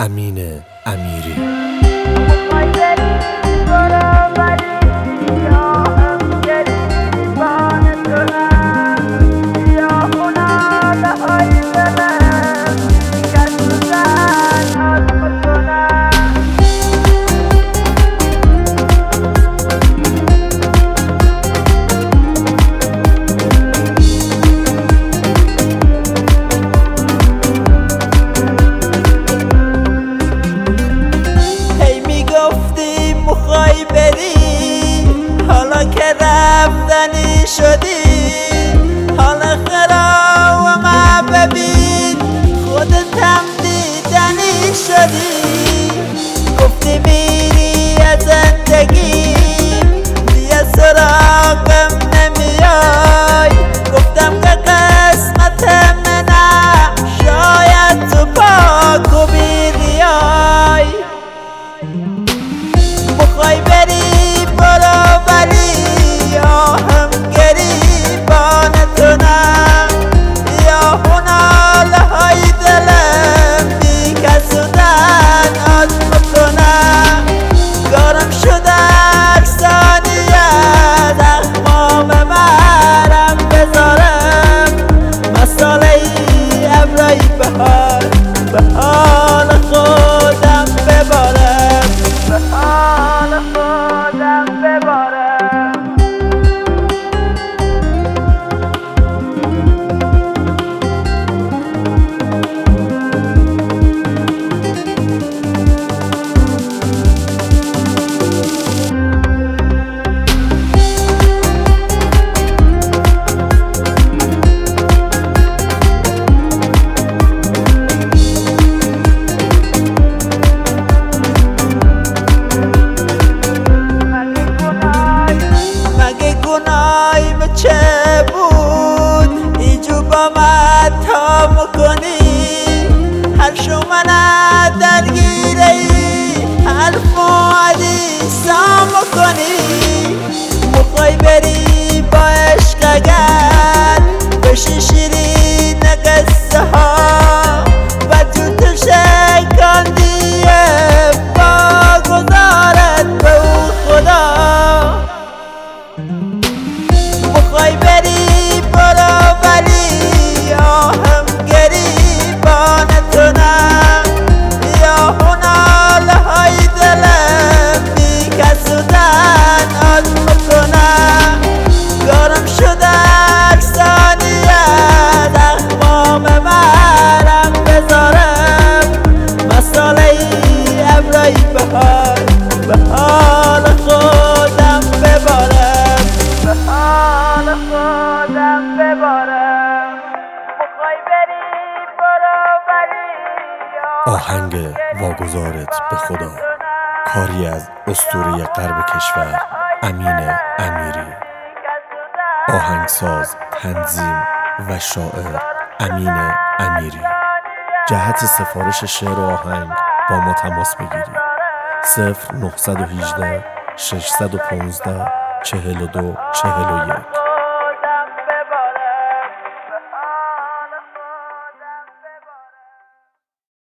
امین امیری. حالا که رفتنی شدی، حالا خرا و ما ببین، خودتم دیدنی شدی. گفتی میری از زندگی، دیگه سراغم نمیای. گفتم که قسمت منم، شاید تو پاک و بیریای. بخوای بری برو، ولی یا هم گریبان تو نه، یا هنال های دلم بی کسودن آزم کنم. گرم شده اکسانیت اخمام مرم بذارم، مساله ای ابرای بهار به حال خودم ببارم، به حال خودم ببارم. چه بود ایجو با من تا مکنی؟ حرف منت درگیره ای، حرف حدیثا مکنی. بخوای بری با عشق اگر بشی شیرین قصه ها، و تو شکاندیه با گذارت به او خدا. بخوای بری برو، ولی یا هم گریبان تو نه، یا هنال های دلم بی کسودن آزم کنم. گرم شده اکسانیت اخمام مرم بذارم، مساله ای ابرای بهار به حال خودم ببارم، به حال خودم ببارم. بخوای بری برو، ولی آهنگ واگذارت به خدا، کاری از اسطوره غرب کشور امین امیری. آهنگساز، تنظیم و شاعر امین امیری. جهت سفارش شعر و آهنگ با ما تماس بگیرید. 0918 615 42 41.